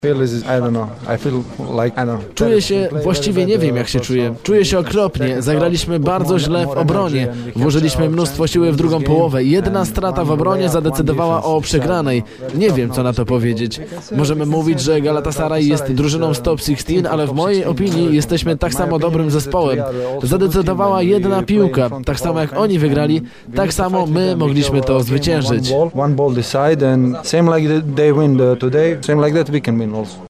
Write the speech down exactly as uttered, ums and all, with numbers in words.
Czuję się, właściwie nie wiem jak się czuję. Czuję się okropnie. Zagraliśmy bardzo źle w obronie. Włożyliśmy mnóstwo siły w drugą połowę. Jedna strata w obronie zadecydowała o przegranej. Nie wiem, co na to powiedzieć. Możemy mówić, że Galatasaray jest drużyną z top szesnaście, ale w mojej opinii jesteśmy tak samo dobrym zespołem. Zadecydowała jedna piłka. Tak samo jak oni wygrali, tak samo my mogliśmy to zwyciężyć. One ball decide and same like they win today, same like that we can win also.